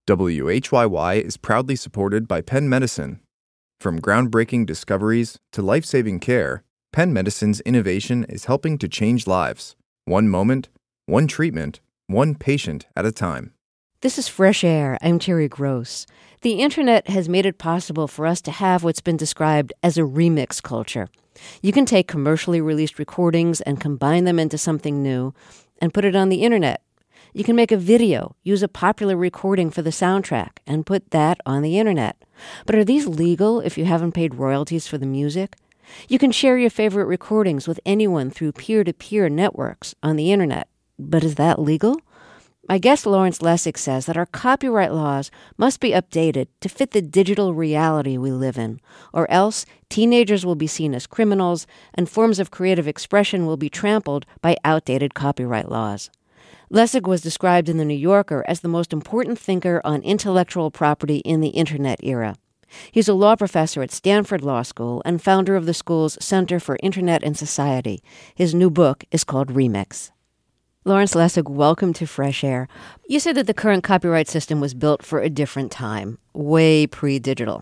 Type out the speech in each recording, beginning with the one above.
WHYY is proudly supported by Penn Medicine. From groundbreaking discoveries to life-saving care, Penn Medicine's innovation is helping to change lives. One moment, one treatment, one patient at a time. This is Fresh Air. I'm Terry Gross. The internet has made it possible for us to have what's been described as a remix culture. You can take commercially released recordings and combine them into something new and put it on the internet. You can make a video, use a popular recording for the soundtrack, and put that on the internet. But are these legal if you haven't paid royalties for the music? You can share your favorite recordings with anyone through peer-to-peer networks on the internet. But is that legal? My guest Lawrence Lessig says that our copyright laws must be updated to fit the digital reality we live in, or else teenagers will be seen as criminals and forms of creative expression will be trampled by outdated copyright laws. Lessig was described in The New Yorker as the most important thinker on intellectual property in the Internet era. He's a law professor at Stanford Law School and founder of the school's Center for Internet and Society. His new book is called Remix. Lawrence Lessig, welcome to Fresh Air. You said that the current copyright system was built for a different time, way pre-digital.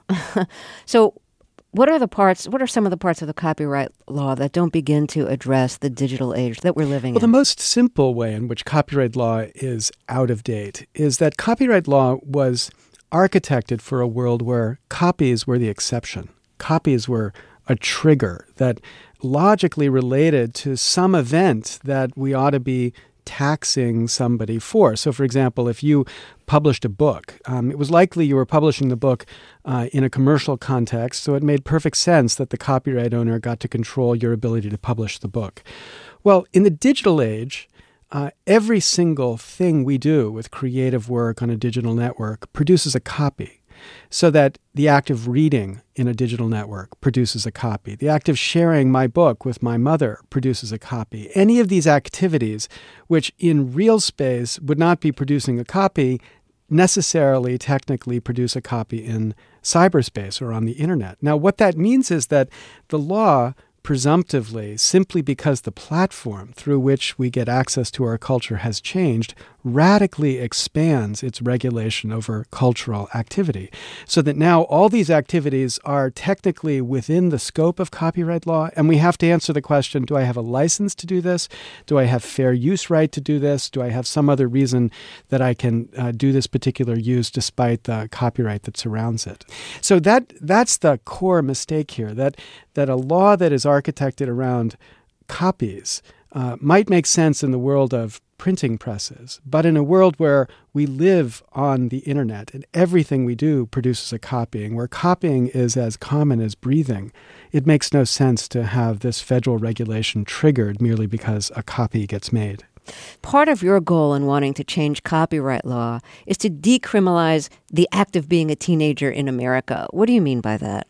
So what are some of the parts of the copyright law that don't begin to address the digital age that we're living in? Well, the most simple way in which copyright law is out of date is that copyright law was architected for a world where copies were the exception. Copies were a trigger that logically related to some event that we ought to be taxing somebody for. So, for example, if you published a book, it was likely you were publishing the book in a commercial context, so it made perfect sense that the copyright owner got to control your ability to publish the book. Well, in the digital age, every single thing we do with creative work on a digital network produces a copy. So that the act of reading in a digital network produces a copy. The act of sharing my book with my mother produces a copy. Any of these activities, which in real space would not be producing a copy, necessarily technically produce a copy in cyberspace or on the internet. Now, what that means is that the law presumptively, simply because the platform through which we get access to our culture has changed, radically expands its regulation over cultural activity. So that now all these activities are technically within the scope of copyright law, and we have to answer the question, do I have a license to do this? Do I have fair use right to do this? Do I have some other reason that I can do this particular use despite the copyright that surrounds it? So that's the core mistake here, that a law that is architected around copies might make sense in the world of printing presses, but in a world where we live on the internet and everything we do produces a copying, where copying is as common as breathing, it makes no sense to have this federal regulation triggered merely because a copy gets made. Part of your goal in wanting to change copyright law is to decriminalize the act of being a teenager in America. What do you mean by that?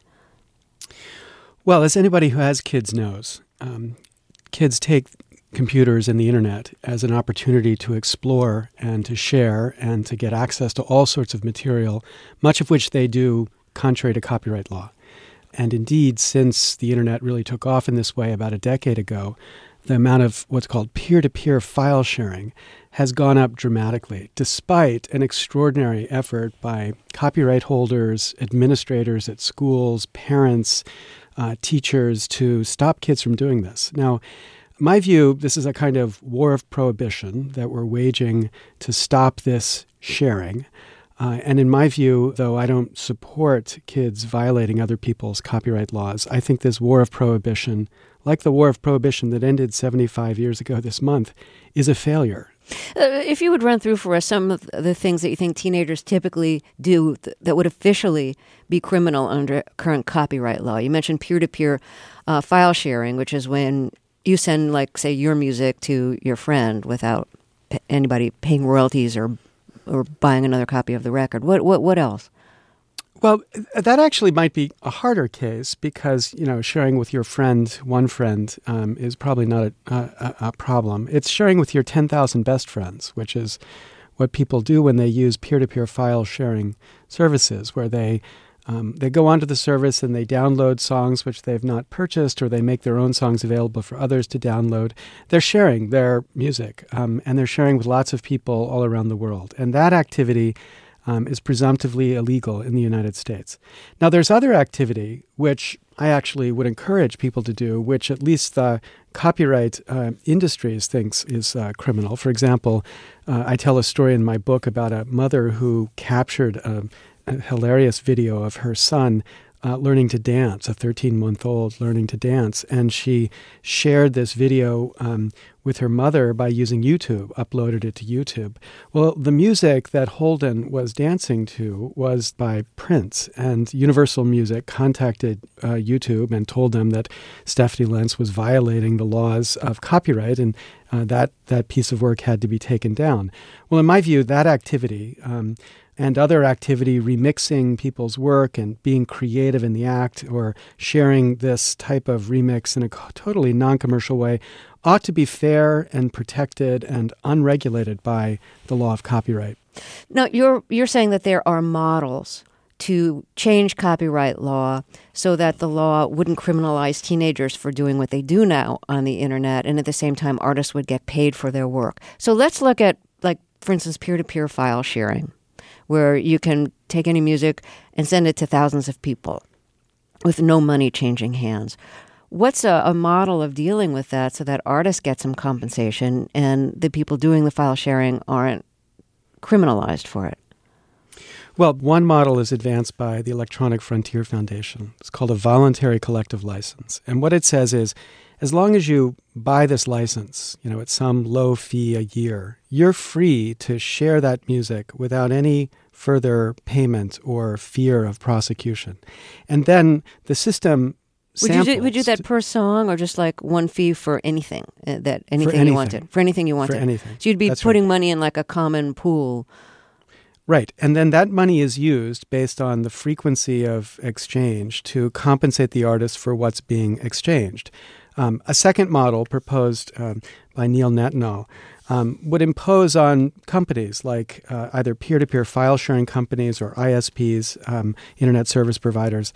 Well, as anybody who has kids knows, kids take computers and the internet as an opportunity to explore and to share and to get access to all sorts of material, much of which they do contrary to copyright law. And indeed, since the internet really took off in this way about a decade ago, the amount of what's called peer-to-peer file sharing has gone up dramatically, despite an extraordinary effort by copyright holders, administrators at schools, parents, teachers to stop kids from doing this. Now, my view, this is a kind of war of prohibition that we're waging to stop this sharing. And in my view, though I don't support kids violating other people's copyright laws, I think this war of prohibition, like the war of prohibition that ended 75 years ago this month, is a failure. If you would run through for us some of the things that you think teenagers typically do that would officially be criminal under current copyright law. You mentioned peer-to-peer file sharing, which is when you send, like, say, your music to your friend without anybody paying royalties or buying another copy of the record. What else? Well, that actually might be a harder case because, sharing with your friend, one friend, is probably not a problem. It's sharing with your 10,000 best friends, which is what people do when they use peer-to-peer file sharing services, where they go onto the service and they download songs which they've not purchased, or they make their own songs available for others to download. They're sharing their music, and they're sharing with lots of people all around the world. And that activity is presumptively illegal in the United States. Now, there's other activity which I actually would encourage people to do, which at least the copyright industries thinks is criminal. For example, I tell a story in my book about a mother who captured a hilarious video of her son learning to dance, a 13-month-old learning to dance. And she shared this video with her mother by using YouTube, uploaded it to YouTube. Well, the music that Holden was dancing to was by Prince, and Universal Music contacted YouTube and told them that Stephanie Lentz was violating the laws of copyright, and that piece of work had to be taken down. Well, in my view, that activity and other activity, remixing people's work and being creative in the act or sharing this type of remix in a totally non-commercial way, ought to be fair and protected and unregulated by the law of copyright. Now, you're saying that there are models to change copyright law so that the law wouldn't criminalize teenagers for doing what they do now on the internet, and at the same time artists would get paid for their work. So let's look at, like, for instance, peer-to-peer file sharing, where you can take any music and send it to thousands of people with no money changing hands. What's a model of dealing with that so that artists get some compensation and the people doing the file sharing aren't criminalized for it? Well, one model is advanced by the Electronic Frontier Foundation. It's called a voluntary collective license. And what it says is, as long as you buy this license, at some low fee a year, you're free to share that music without any further payment or fear of prosecution. And then the system samples. Would you do that per song, or just like one fee for anything, you wanted? For anything you wanted. For anything. So you'd be That's putting right. money in like a common pool. Right. And then that money is used based on the frequency of exchange to compensate the artist for what's being exchanged. A second model proposed by Neil Netanel would impose on companies like either peer-to-peer file sharing companies or ISPs, internet service providers,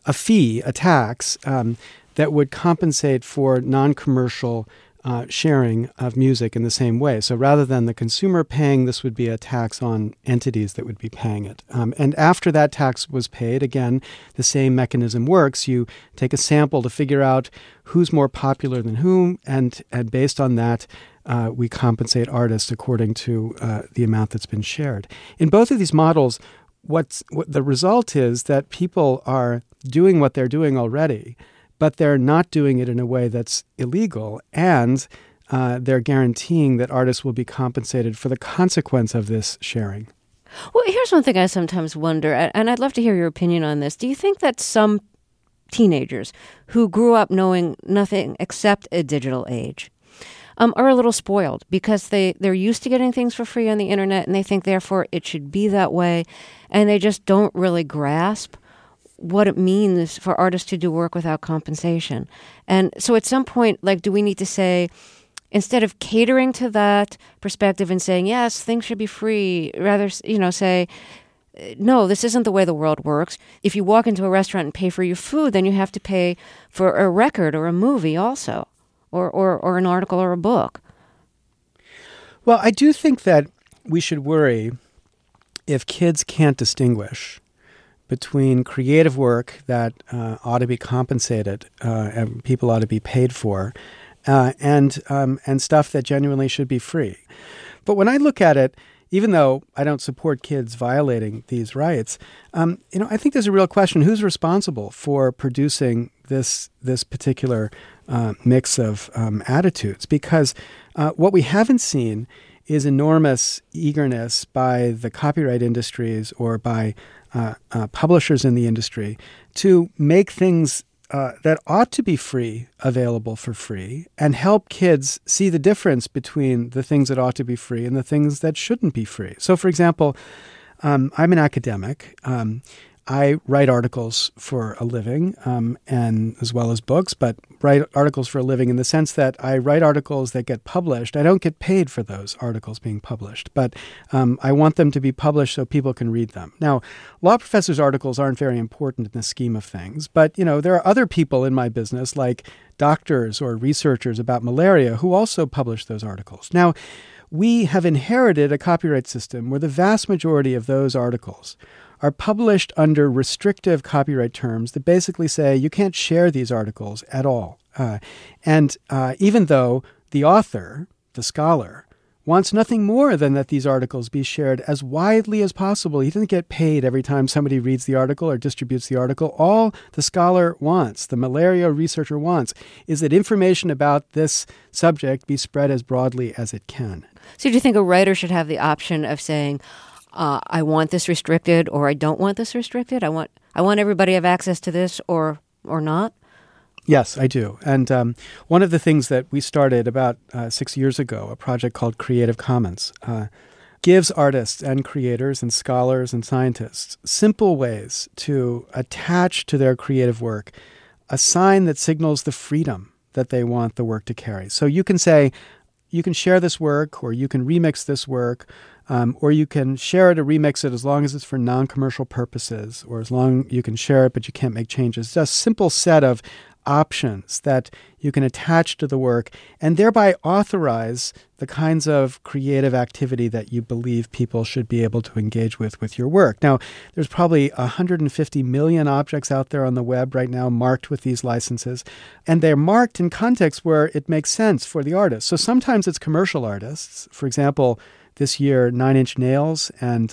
a tax that would compensate for non-commercial sharing of music in the same way. So rather than the consumer paying, this would be a tax on entities that would be paying it. And after that tax was paid, again, the same mechanism works. You take a sample to figure out who's more popular than whom, and based on that, we compensate artists according to the amount that's been shared. In both of these models, what the result is that people are doing what they're doing already, but they're not doing it in a way that's illegal, and they're guaranteeing that artists will be compensated for the consequence of this sharing. Well, here's one thing I sometimes wonder, and I'd love to hear your opinion on this. Do you think that some teenagers who grew up knowing nothing except a digital age are a little spoiled because they're used to getting things for free on the internet, and they think, therefore, it should be that way, and they just don't really grasp what it means for artists to do work without compensation. And so at some point, do we need to say, instead of catering to that perspective and saying, yes, things should be free, rather, say, no, this isn't the way the world works. If you walk into a restaurant and pay for your food, then you have to pay for a record or a movie also, or an article or a book. Well, I do think that we should worry if kids can't distinguish between creative work that ought to be compensated and people ought to be paid for, and stuff that genuinely should be free. But when I look at it, even though I don't support kids violating these rights, I think there's a real question: who's responsible for producing this particular mix of attitudes? Because what we haven't seen is enormous eagerness by the copyright industries or by publishers in the industry to make things that ought to be free available for free, and help kids see the difference between the things that ought to be free and the things that shouldn't be free. So, for example, I'm an academic. I write articles for a living, and as well as books, but write articles for a living in the sense that I write articles that get published. I don't get paid for those articles being published, but I want them to be published so people can read them. Now, law professors' articles aren't very important in the scheme of things, but there are other people in my business, like doctors or researchers about malaria, who also publish those articles. Now, we have inherited a copyright system where the vast majority of those articles are published under restrictive copyright terms that basically say you can't share these articles at all. And even though the author, the scholar, wants nothing more than that these articles be shared as widely as possible. He doesn't get paid every time somebody reads the article or distributes the article. All the scholar wants, the malaria researcher wants, is that information about this subject be spread as broadly as it can. So do you think a writer should have the option of saying, I want this restricted, or I don't want this restricted? I want everybody to have access to this or not? Yes, I do. And one of the things that we started about 6 years ago, a project called Creative Commons, gives artists and creators and scholars and scientists simple ways to attach to their creative work a sign that signals the freedom that they want the work to carry. So you can say, you can share this work, or you can remix this work, or you can share it or remix it as long as it's for non-commercial purposes, or as long you can share it but you can't make changes. It's a simple set of options that you can attach to the work and thereby authorize the kinds of creative activity that you believe people should be able to engage with your work. Now, there's probably 150 million objects out there on the web right now marked with these licenses, and they're marked in contexts where it makes sense for the artist. So sometimes it's commercial artists. For example, this year, Nine Inch Nails and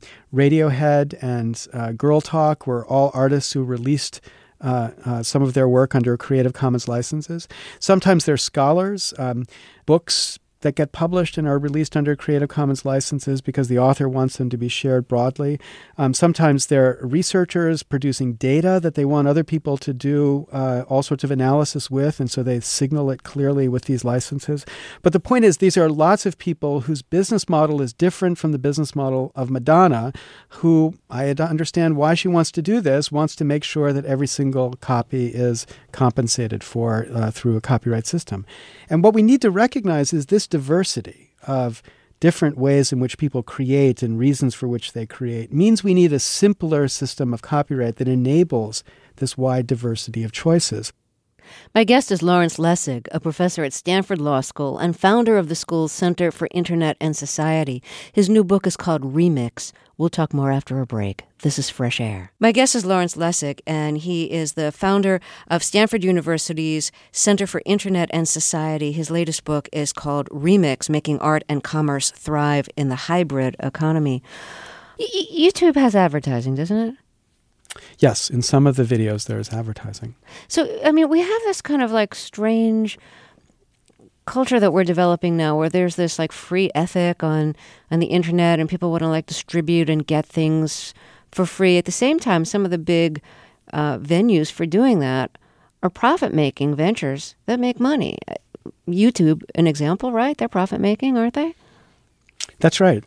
Radiohead and Girl Talk were all artists who released some of their work under Creative Commons licenses. Sometimes they're scholars, books that get published and are released under Creative Commons licenses because the author wants them to be shared broadly. Sometimes they're researchers producing data that they want other people to do all sorts of analysis with, and so they signal it clearly with these licenses. But the point is, these are lots of people whose business model is different from the business model of Madonna, who, I understand why she wants to do this, wants to make sure that every single copy is compensated for through a copyright system. And what we need to recognize is this diversity of different ways in which people create and reasons for which they create means we need a simpler system of copyright that enables this wide diversity of choices. My guest is Lawrence Lessig, a professor at Stanford Law School and founder of the school's Center for Internet and Society. His new book is called Remix. We'll talk more after a break. This is Fresh Air. My guest is Lawrence Lessig, and he is the founder of Stanford University's Center for Internet and Society. His latest book is called Remix, Making Art and Commerce Thrive in the Hybrid Economy. YouTube has advertising, doesn't it? Yes, in some of the videos there is advertising. So, I mean, we have this kind of like strange culture that we're developing now where there's this like free ethic on the internet and people want to like distribute and get things for free. At the same time, some of the big venues for doing that are profit-making ventures that make money. YouTube, an example, right? They're profit-making, aren't they? That's right.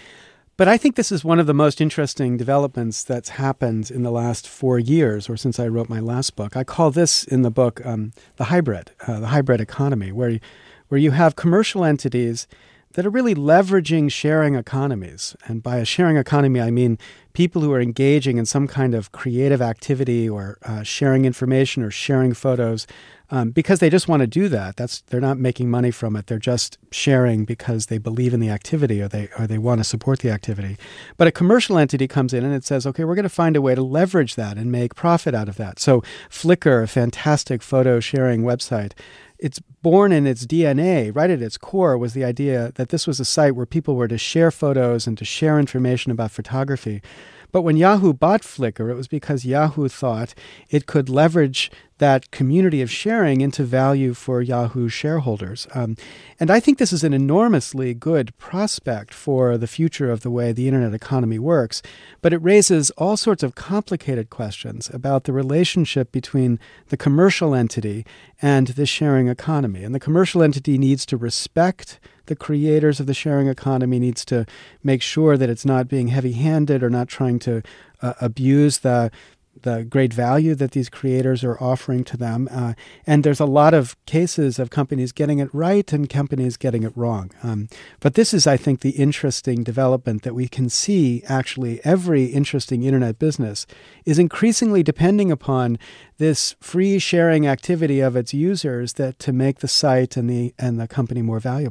But I think this is one of the most interesting developments that's happened in the last 4 years, or since I wrote my last book. I call this in the book the hybrid economy, where you have commercial entities that are really leveraging sharing economies. And by a sharing economy, I mean people who are engaging in some kind of creative activity or sharing information or sharing photos because they just want to do that. They're not making money from it. They're just sharing because they believe in the activity or they want to support the activity. But a commercial entity comes in and it says, okay, we're going to find a way to leverage that and make profit out of that. So Flickr, a fantastic photo sharing website, it's born in its DNA, right at its core, was the idea that this was a site where people were to share photos and to share information about photography. But when Yahoo bought Flickr, it was because Yahoo thought it could leverage that community of sharing into value for Yahoo shareholders. And I think this is an enormously good prospect for the future of the way the internet economy works. But it raises all sorts of complicated questions about the relationship between the commercial entity and the sharing economy. And the commercial entity needs to respect the creators of the sharing economy, needs to make sure that it's not being heavy-handed or not trying to abuse the great value that these creators are offering to them. And there's a lot of cases of companies getting it right and companies getting it wrong. But this is, I think, the interesting development that we can see actually every interesting internet business is increasingly depending upon this free sharing activity of its users to make the site and the company more valuable.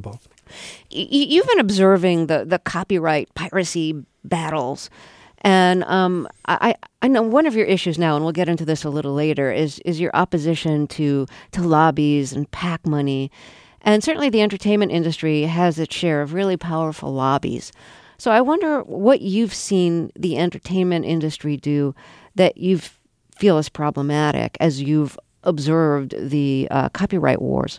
You've been observing the copyright piracy battles. And I know one of your issues now, and we'll get into this a little later, is your opposition to lobbies and PAC money. And certainly the entertainment industry has its share of really powerful lobbies. So I wonder what you've seen the entertainment industry do that you feel is problematic as you've observed the copyright wars.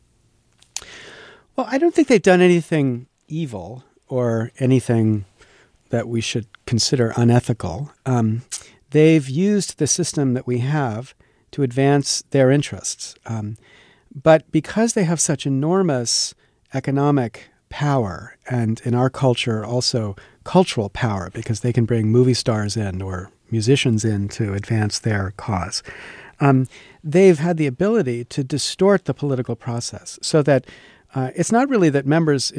Well, I don't think they've done anything evil or anything that we should consider unethical. They've used the system that we have to advance their interests. But because they have such enormous economic power, and in our culture also cultural power, because they can bring movie stars in or musicians in to advance their cause, they've had the ability to distort the political process so that it's not really that members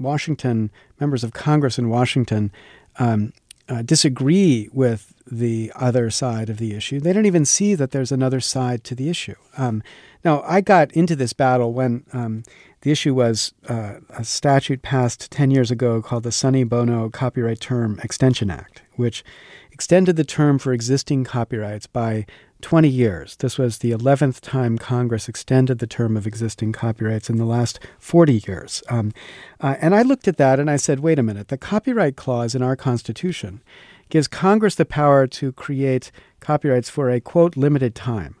of Congress in Washington disagree with the other side of the issue. They don't even see that there's another side to the issue. Now, I got into this battle when the issue was a statute passed 10 years ago called the Sonny Bono Copyright Term Extension Act, which extended the term for existing copyrights by 20 years. This was the 11th time Congress extended the term of existing copyrights in the last 40 years. And I looked at that and I said, wait a minute, the copyright clause in our Constitution gives Congress the power to create copyrights for a, quote, limited time.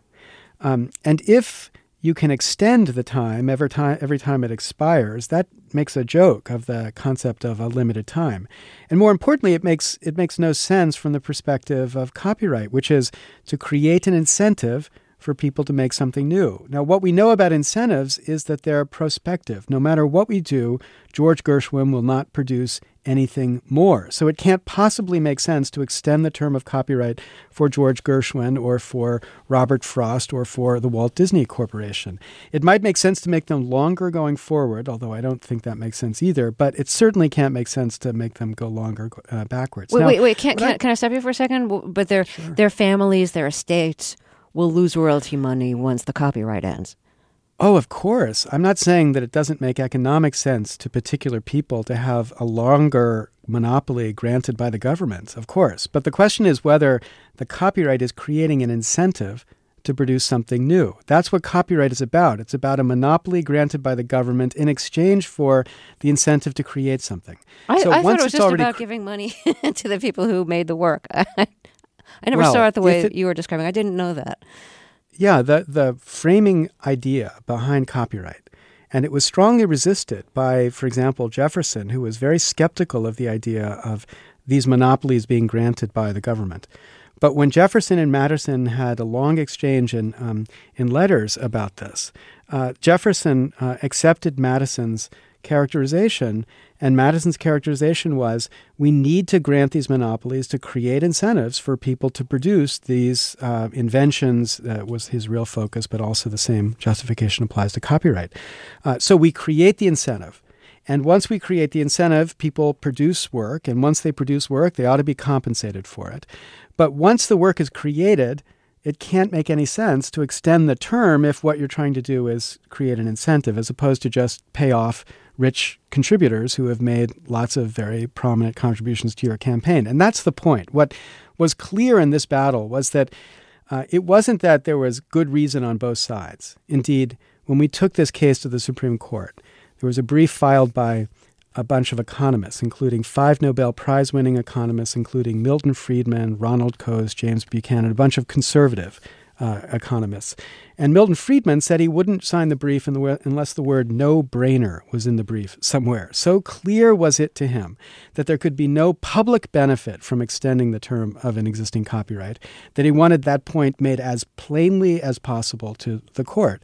And if you can extend the time every time it expires, that makes a joke of the concept of a limited time. And more importantly, it makes no sense from the perspective of copyright, which is to create an incentive for people to make something new. Now, what we know about incentives is that they're prospective. No matter what we do, George Gershwin will not produce anything more. So it can't possibly make sense to extend the term of copyright for George Gershwin or for Robert Frost or for the Walt Disney Corporation. It might make sense to make them longer going forward, although I don't think that makes sense either, but it certainly can't make sense to make them go longer backwards. Wait. Can I stop you for a second? But their families, their estates will lose royalty money once the copyright ends. Oh, of course. I'm not saying that it doesn't make economic sense to particular people to have a longer monopoly granted by the government, of course. But the question is whether the copyright is creating an incentive to produce something new. That's what copyright is about. It's about a monopoly granted by the government in exchange for the incentive to create something. I thought it was just about giving money to the people who made the work. I never saw it the way you were describing. I didn't know that. Yeah, the framing idea behind copyright, and it was strongly resisted by, for example, Jefferson, who was very skeptical of the idea of these monopolies being granted by the government. But when Jefferson and Madison had a long exchange in letters about this, Jefferson accepted Madison's characterization, and Madison's characterization was, we need to grant these monopolies to create incentives for people to produce these inventions. That was his real focus, but also the same justification applies to copyright. So we create the incentive. And once we create the incentive, people produce work, and once they produce work, they ought to be compensated for it. But once the work is created, it can't make any sense to extend the term if what you're trying to do is create an incentive, as opposed to just pay off rich contributors who have made lots of very prominent contributions to your campaign. And that's the point. What was clear in this battle was that it wasn't that there was good reason on both sides. Indeed, when we took this case to the Supreme Court, there was a brief filed by a bunch of economists, including 5 Nobel Prize-winning economists, including Milton Friedman, Ronald Coase, James Buchanan, a bunch of conservative economists. And Milton Friedman said he wouldn't sign the brief unless the word no-brainer was in the brief somewhere. So clear was it to him that there could be no public benefit from extending the term of an existing copyright, that he wanted that point made as plainly as possible to the court.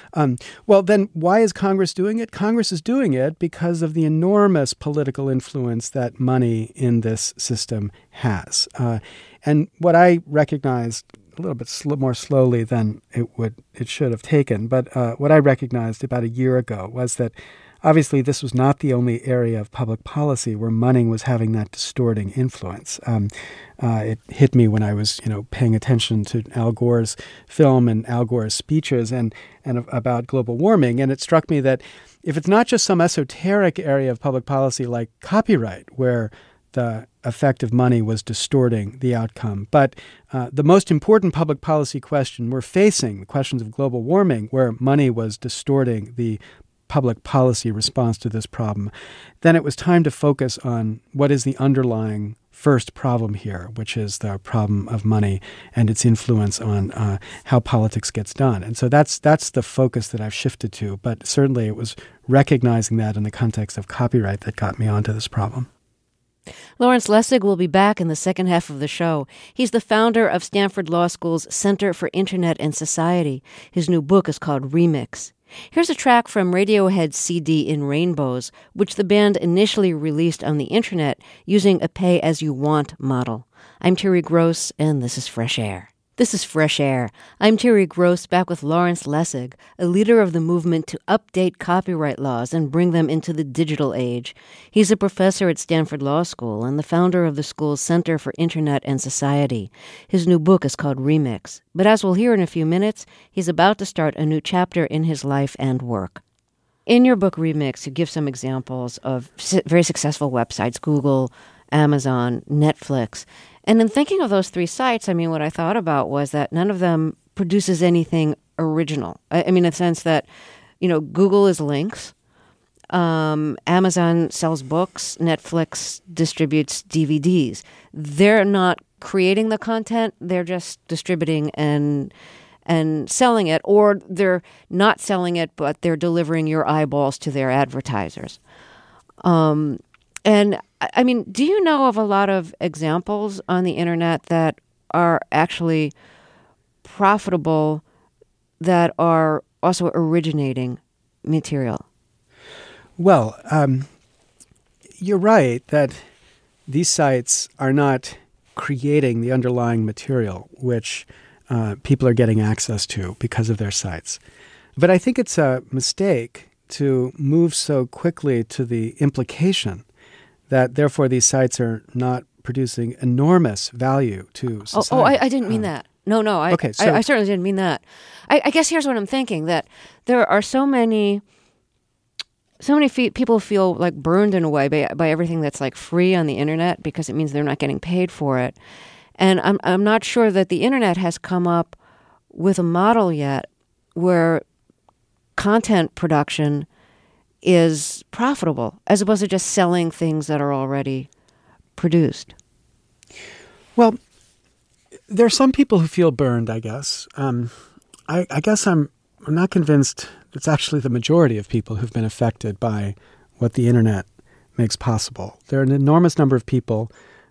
Well, then why is Congress doing it? Congress is doing it because of the enormous political influence that money in this system has. And what I recognized a little bit more slowly than it should have taken, but what I recognized about a year ago was that obviously this was not the only area of public policy where money was having that distorting influence. It hit me when I was, paying attention to Al Gore's film and Al Gore's speeches and about global warming. And it struck me that if it's not just some esoteric area of public policy like copyright, where the effect of money was distorting the outcome, but the most important public policy question we're facing, the questions of global warming, where money was distorting the public policy response to this problem, then it was time to focus on what is the underlying first problem here, which is the problem of money and its influence on how politics gets done. And so that's the focus that I've shifted to. But certainly it was recognizing that in the context of copyright that got me onto this problem. Lawrence Lessig will be back in the second half of the show. He's the founder of Stanford Law School's Center for Internet and Society. His new book is called Remix. Here's a track from Radiohead's CD In Rainbows, which the band initially released on the internet using a pay-as-you-want model. I'm Terry Gross, and this is Fresh Air. This is Fresh Air. I'm Terry Gross, back with Lawrence Lessig, a leader of the movement to update copyright laws and bring them into the digital age. He's a professor at Stanford Law School and the founder of the school's Center for Internet and Society. His new book is called Remix. But as we'll hear in a few minutes, he's about to start a new chapter in his life and work. In your book, Remix, you give some examples of very successful websites, Google, Amazon, Netflix. And in thinking of those three sites, what I thought about was that none of them produces anything original. In the sense that, Google is links, Amazon sells books, Netflix distributes DVDs. They're not creating the content, they're just distributing and selling it, or they're not selling it, but they're delivering your eyeballs to their advertisers. Do you know of a lot of examples on the internet that are actually profitable, that are also originating material? Well, you're right that these sites are not creating the underlying material which people are getting access to because of their sites. But I think it's a mistake to move so quickly to the implication that therefore these sites are not producing enormous value to society. I didn't mean that. No, I certainly didn't mean that. I guess here's what I'm thinking, that there are so many people feel like burned in a way by everything that's like free on the internet because it means they're not getting paid for it. And I'm not sure that the internet has come up with a model yet where content production is profitable, as opposed to just selling things that are already produced. Well, there are some people who feel burned, I guess. I guess I'm not convinced it's actually the majority of people who've been affected by what the internet makes possible. There are an enormous number of people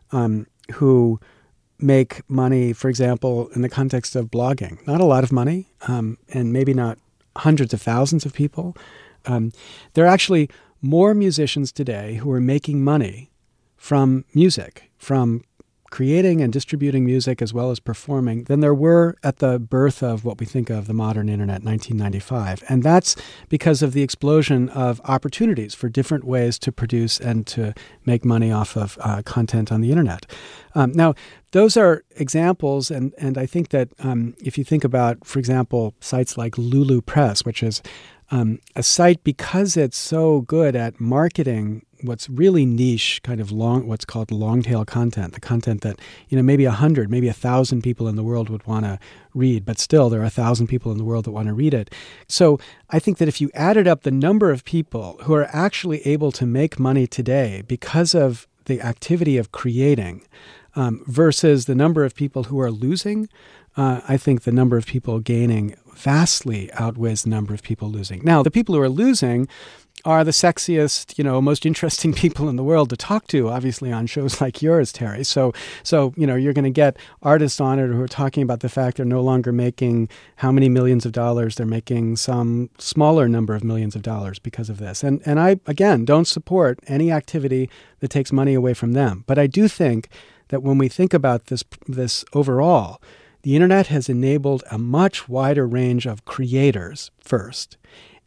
who make money, for example, in the context of blogging. Not a lot of money, and maybe not hundreds of thousands of people. There are actually more musicians today who are making money from music, from creating and distributing music as well as performing, than there were at the birth of what we think of the modern internet, 1995. And that's because of the explosion of opportunities for different ways to produce and to make money off of content on the internet. Now, those are examples, and I think that if you think about, for example, sites like Lulu Press, which is a site, because it's so good at marketing what's really niche, kind of what's called long-tail content, the content that, maybe 100, maybe 1,000 people in the world would want to read, but still there are 1,000 people in the world that want to read it. So I think that if you added up the number of people who are actually able to make money today because of the activity of creating versus the number of people who are losing, I think the number of people gaining vastly outweighs the number of people losing. Now, the people who are losing are the sexiest, most interesting people in the world to talk to, obviously, on shows like yours, Terry. So you're going to get artists on it who are talking about the fact they're no longer making how many millions of dollars. They're making some smaller number of millions of dollars because of this. And I, again, don't support any activity that takes money away from them. But I do think that when we think about this overall, the internet has enabled a much wider range of creators first.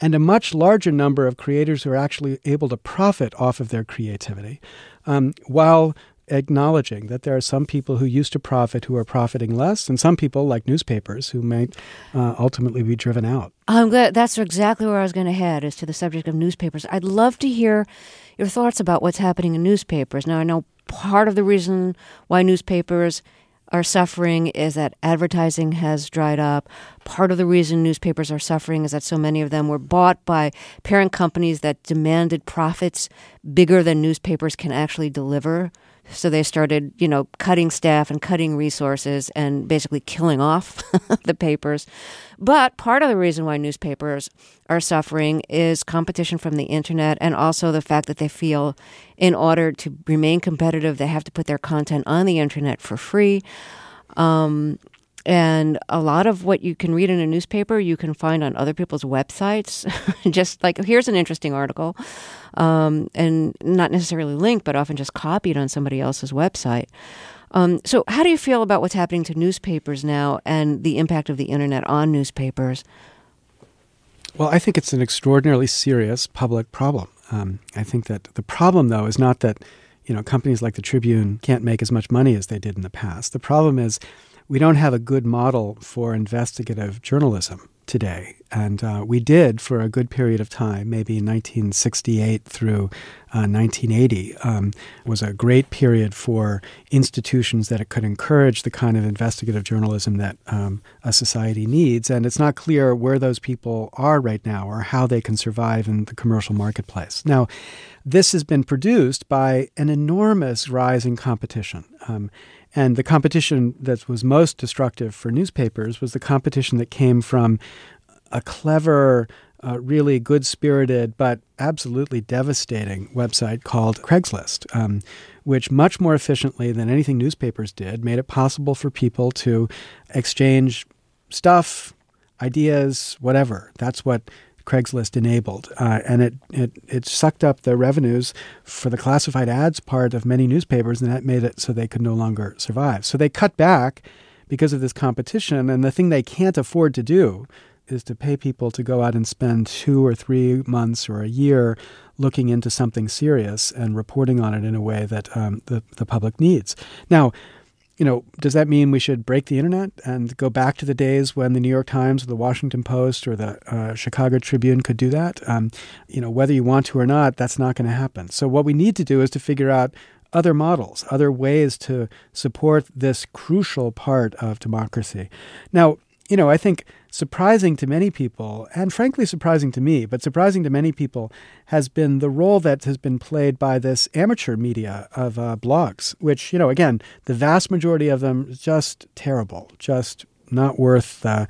and a much larger number of creators who are actually able to profit off of their creativity, while acknowledging that there are some people who used to profit who are profiting less, and some people, like newspapers, who might ultimately be driven out. I'm glad. That's exactly where I was going to head, is to the subject of newspapers. I'd love to hear your thoughts about what's happening in newspapers. Now, I know part of the reason why newspapers are suffering is that advertising has dried up. Part of the reason newspapers are suffering is that so many of them were bought by parent companies that demanded profits bigger than newspapers can actually deliver. So they started, cutting staff and cutting resources and basically killing off the papers. But part of the reason why newspapers are suffering is competition from the internet, and also the fact that they feel in order to remain competitive, they have to put their content on the internet for free. And a lot of what you can read in a newspaper, you can find on other people's websites. Just like, here's an interesting article, and not necessarily linked, but often just copied on somebody else's website. So how do you feel about what's happening to newspapers now and the impact of the internet on newspapers? Well, I think it's an extraordinarily serious public problem. I think that the problem, though, is not that companies like the Tribune can't make as much money as they did in the past. The problem is we don't have a good model for investigative journalism today. And we did for a good period of time, maybe 1968 through 1980, was a great period for institutions that it could encourage the kind of investigative journalism that a society needs. And it's not clear where those people are right now or how they can survive in the commercial marketplace. Now, this has been produced by an enormous rise in competition. And the competition that was most destructive for newspapers was the competition that came from a clever, really good-spirited, but absolutely devastating website called Craigslist, which much more efficiently than anything newspapers did made it possible for people to exchange stuff, ideas, whatever. That's what Craigslist enabled. And it sucked up the revenues for the classified ads part of many newspapers, and that made it so they could no longer survive. So they cut back because of this competition, and the thing they can't afford to do is to pay people to go out and spend 2 or 3 months or a year looking into something serious and reporting on it in a way that the public needs. Now, does that mean we should break the internet and go back to the days when the New York Times or the Washington Post or the Chicago Tribune could do that? Whether you want to or not, that's not going to happen. So what we need to do is to figure out other models, other ways to support this crucial part of democracy. Now, I think surprising to many people, and frankly surprising to me, but surprising to many people, has been the role that has been played by this amateur media of blogs, which, again, the vast majority of them is just terrible, just not worth the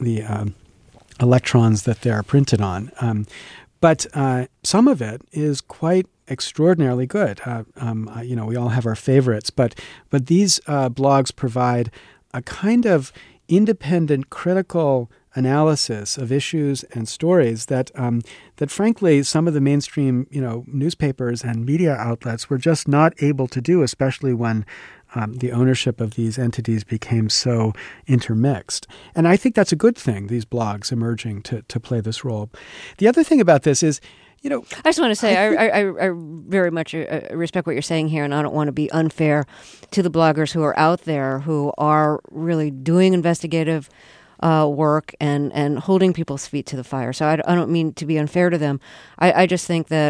electrons that they're printed on. But some of it is quite extraordinarily good. We all have our favorites, but these blogs provide a kind of independent, critical analysis of issues and stories that frankly, some of the mainstream, newspapers and media outlets were just not able to do, especially when the ownership of these entities became so intermixed. And I think that's a good thing, these blogs emerging to play this role. The other thing about this is, I just want to say I very much respect what you're saying here, and I don't want to be unfair to the bloggers who are out there who are really doing investigative work and holding people's feet to the fire. So I don't mean to be unfair to them. I just think that,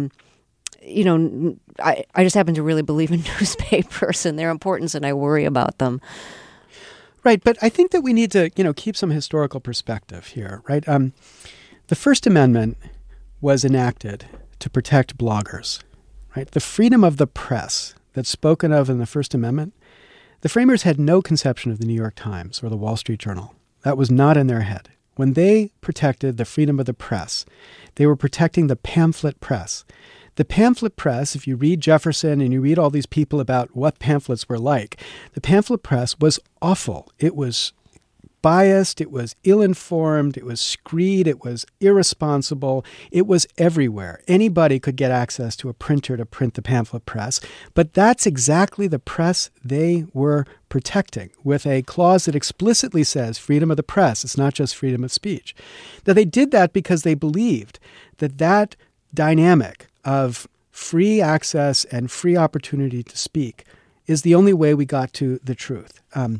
I just happen to really believe in newspapers and their importance, and I worry about them. Right, but I think that we need to, keep some historical perspective here, right? The First Amendment was enacted to protect bloggers, right? The freedom of the press that's spoken of in the First Amendment, the framers had no conception of the New York Times or the Wall Street Journal. That was not in their head. When they protected the freedom of the press, they were protecting the pamphlet press. The pamphlet press, if you read Jefferson and you read all these people about what pamphlets were like, the pamphlet press was awful. It was biased, it was ill-informed, it was screed, it was irresponsible, it was everywhere. Anybody could get access to a printer to print the pamphlet press, but that's exactly the press they were protecting, with a clause that explicitly says freedom of the press. It's not just freedom of speech. Now, they did that because they believed that that dynamic of free access and free opportunity to speak is the only way we got to the truth.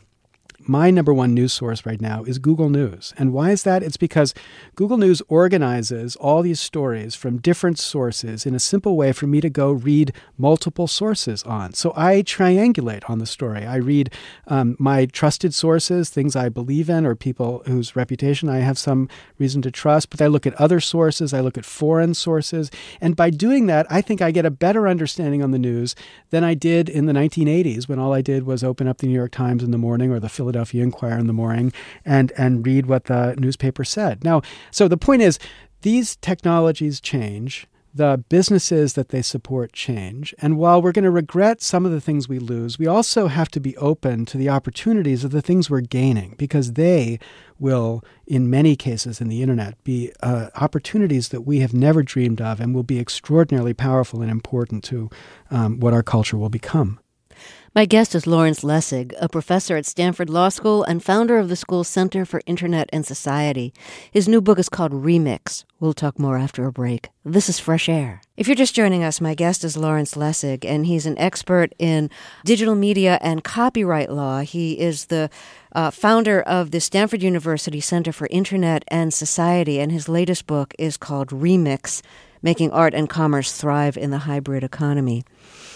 My number one news source right now is Google News. And why is that? It's because Google News organizes all these stories from different sources in a simple way for me to go read multiple sources on. So I triangulate on the story. I read my trusted sources, things I believe in, or people whose reputation I have some reason to trust. But I look at other sources. I look at foreign sources. And by doing that, I think I get a better understanding on the news than I did in the 1980s, when all I did was open up the New York Times in the morning or the Philadelphia Inquirer in the morning and read what the newspaper said. Now, so the point is, these technologies change. The businesses that they support change. And while we're going to regret some of the things we lose, we also have to be open to the opportunities of the things we're gaining, because they will, in many cases in the internet, be opportunities that we have never dreamed of and will be extraordinarily powerful and important to what our culture will become. My guest is Lawrence Lessig, a professor at Stanford Law School and founder of the school's Center for Internet and Society. His new book is called Remix. We'll talk more after a break. This is Fresh Air. If you're just joining us, my guest is Lawrence Lessig, and he's an expert in digital media and copyright law. He is the founder of the Stanford University Center for Internet and Society, and his latest book is called Remix, Making Art and Commerce Thrive in the Hybrid Economy.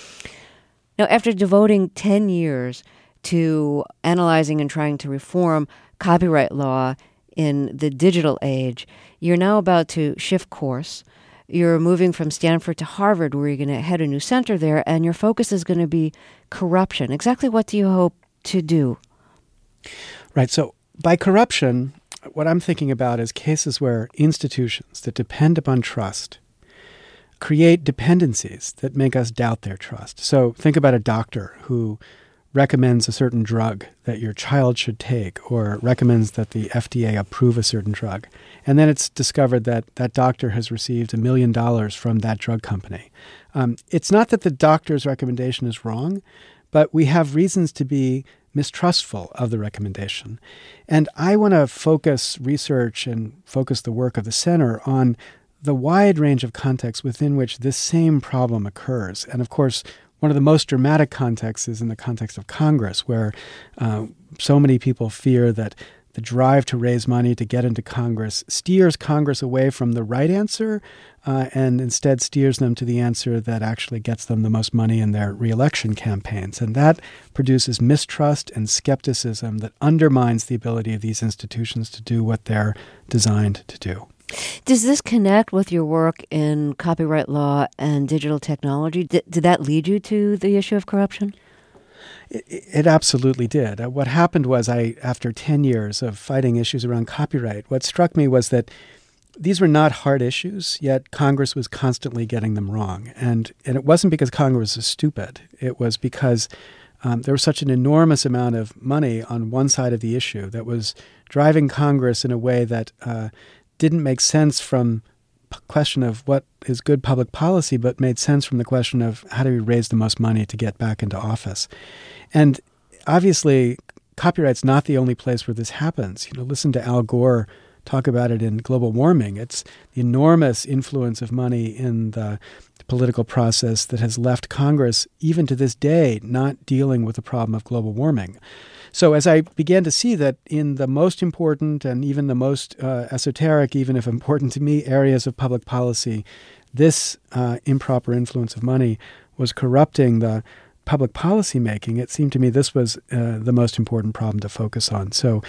Now, after devoting 10 years to analyzing and trying to reform copyright law in the digital age, you're now about to shift course. You're moving from Stanford to Harvard, where you're going to head a new center there, and your focus is going to be corruption. Exactly what do you hope to do? Right. So by corruption, what I'm thinking about is cases where institutions that depend upon trust create dependencies that make us doubt their trust. So think about a doctor who recommends a certain drug that your child should take, or recommends that the FDA approve a certain drug. And then it's discovered that that doctor has received $1 million from that drug company. It's not that the doctor's recommendation is wrong, but we have reasons to be mistrustful of the recommendation. And I want to focus research and focus the work of the center on the wide range of contexts within which this same problem occurs. And of course, one of the most dramatic contexts is in the context of Congress, where so many people fear that the drive to raise money to get into Congress steers Congress away from the right answer and instead steers them to the answer that actually gets them the most money in their reelection campaigns. And that produces mistrust and skepticism that undermines the ability of these institutions to do what they're designed to do. Does this connect with your work in copyright law and digital technology? Did that lead you to the issue of corruption? It absolutely did. What happened was after 10 years of fighting issues around copyright, what struck me was that these were not hard issues, yet Congress was constantly getting them wrong. And it wasn't because Congress was stupid. It was because there was such an enormous amount of money on one side of the issue that was driving Congress in a way that didn't make sense from the question of what is good public policy, but made sense from the question of how do we raise the most money to get back into office. And obviously, copyright's not the only place where this happens. Listen to Al Gore talk about it in Global Warming. It's the enormous influence of money in the political process that has left Congress, even to this day, not dealing with the problem of global warming. So as I began to see that in the most important and even the most esoteric, even if important to me, areas of public policy, this improper influence of money was corrupting the public policy making, it seemed to me this was the most important problem to focus on. So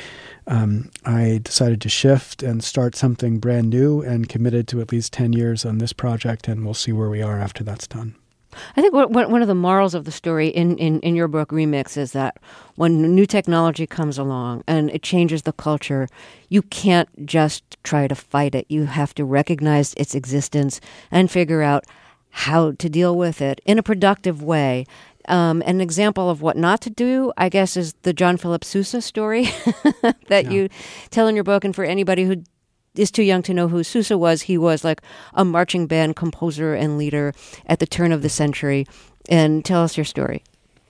I decided to shift and start something brand new and committed to at least 10 years on this project, and we'll see where we are after that's done. I think one of the morals of the story in your book, Remix, is that when new technology comes along and it changes the culture, you can't just try to fight it. You have to recognize its existence and figure out how to deal with it in a productive way An example of what not to do, I guess, is the John Philip Sousa story that you tell in your book. And for anybody who is too young to know who Sousa was, he was like a marching band composer and leader at the turn of the century. And tell us your story.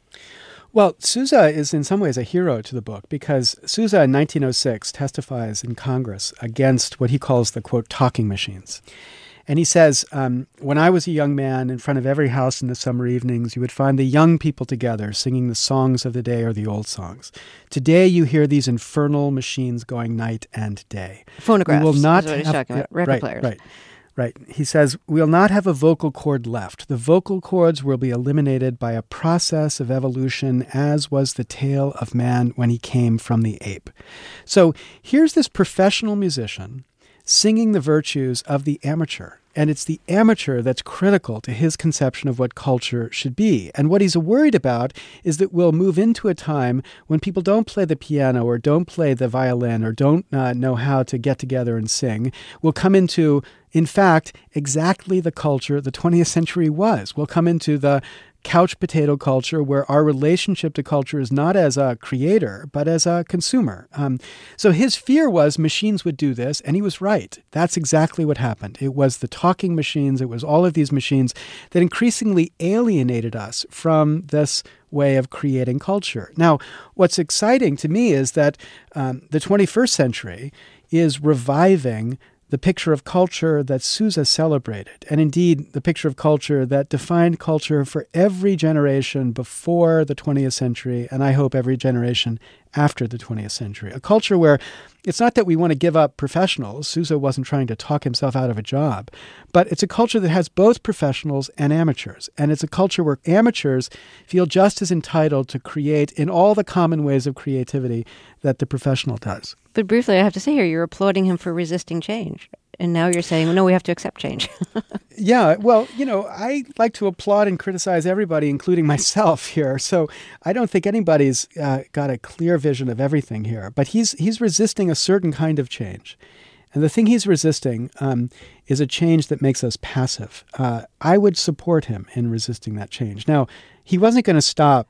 Well, Sousa is in some ways a hero to the book because Sousa in 1906 testifies in Congress against what he calls the, quote, talking machines. And he says, when I was a young man, in front of every house in the summer evenings, you would find the young people together singing the songs of the day or the old songs. Today you hear these infernal machines going night and day. Phonographs will not is what he's talking about, record players. Right. He says, we'll not have a vocal cord left. The vocal cords will be eliminated by a process of evolution, as was the tale of man when he came from the ape. So here's this professional musician singing the virtues of the amateur. And it's the amateur that's critical to his conception of what culture should be. And what he's worried about is that we'll move into a time when people don't play the piano or don't play the violin or don't know how to get together and sing. We'll come into, in fact, exactly the culture the 20th century was. We'll come into the couch potato culture where our relationship to culture is not as a creator, but as a consumer. So his fear was machines would do this, and he was right. That's exactly what happened. It was the talking machines, it was all of these machines that increasingly alienated us from this way of creating culture. Now, what's exciting to me is that the 21st century is reviving the picture of culture that Sousa celebrated, and indeed the picture of culture that defined culture for every generation before the 20th century, and I hope every generation after the 20th century. A culture where it's not that we want to give up professionals. Sousa wasn't trying to talk himself out of a job, but it's a culture that has both professionals and amateurs. And it's a culture where amateurs feel just as entitled to create in all the common ways of creativity that the professional does. But briefly, I have to say here, you're applauding him for resisting change. And now you're saying, well, no, we have to accept change. Yeah, well, I like to applaud and criticize everybody, including myself here. So I don't think anybody's got a clear vision of everything here. But he's resisting a certain kind of change. And the thing he's resisting is a change that makes us passive. I would support him in resisting that change. Now, he wasn't going to stop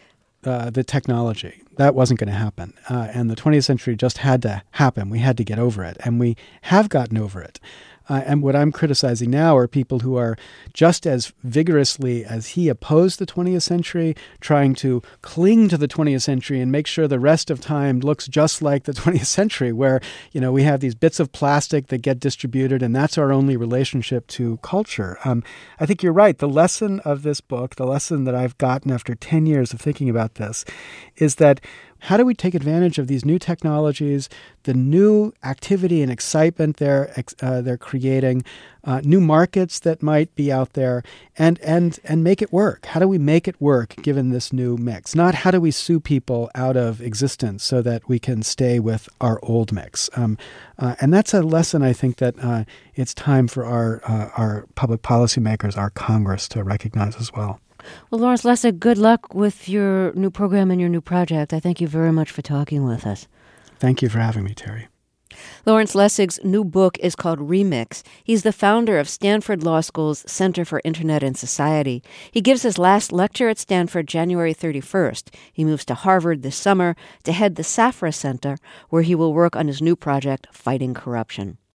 the technology. That wasn't going to happen. And the 20th century just had to happen. We had to get over it. And we have gotten over it. And what I'm criticizing now are people who are just as vigorously as he opposed the 20th century, trying to cling to the 20th century and make sure the rest of time looks just like the 20th century, where, we have these bits of plastic that get distributed, and that's our only relationship to culture. I think you're right. The lesson of this book, the lesson that I've gotten after 10 years of thinking about this, is that how do we take advantage of these new technologies, the new activity and excitement they're creating, new markets that might be out there, and make it work? How do we make it work given this new mix? Not how do we sue people out of existence so that we can stay with our old mix? And that's a lesson I think that it's time for our public policymakers, our Congress, to recognize as well. Well, Lawrence Lessig, good luck with your new program and your new project. I thank you very much for talking with us. Thank you for having me, Terry. Lawrence Lessig's new book is called Remix. He's the founder of Stanford Law School's Center for Internet and Society. He gives his last lecture at Stanford January 31st. He moves to Harvard this summer to head the Safra Center, where he will work on his new project, Fighting Corruption.